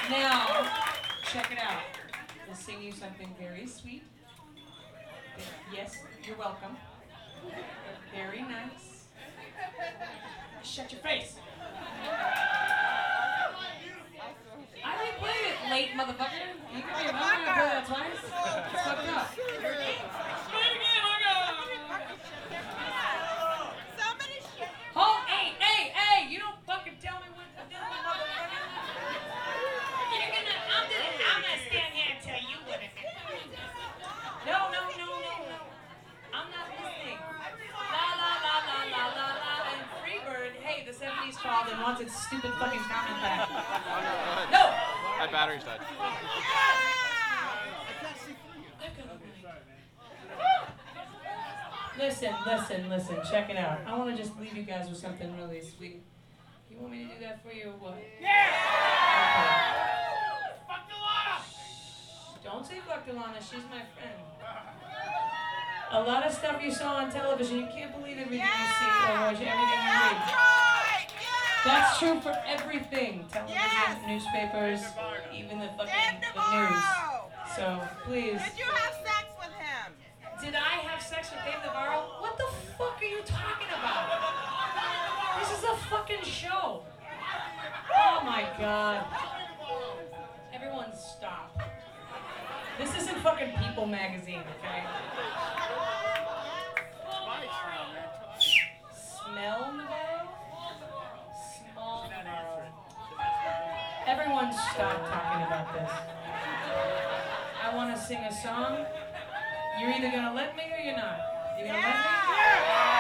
Now, check it out. We'll sing you something very sweet. Yes, you're welcome. Very nice. Shut your face. I already played it, late motherfucker. You can be a mother and play that twice. It's fucked up. Play it again, I got Somebody shit. Hold, hey, you don't fucking tell me what to do, motherfucker. I'm not standing here and tell you what to do. No. I'm not listening. La, and Freebird, hey, the 70s called and wants its stupid fucking comment back. No! My battery's died. Listen, check it out. I want to just leave you guys with something really sweet. You want me to do that for you or what? Yeah! Okay. Fuck Delana! Don't say fuck Delana, she's my friend. A lot of stuff you saw on television, you can't believe everything you see or watch, everything you read. Right. Yeah. That's true for everything. Television, newspapers, even the fucking the news. So, please. Did you have sex with him? Did I have sex with Dave Navarro? What the fuck are you talking about? This is a fucking show. Oh my god. Everyone stop. This isn't fucking People magazine, okay? Smell Navarro? Small Navarro. Everyone stop talking about this. I want to sing a song. You're either gonna let me or you're not. You gonna let me? Yeah!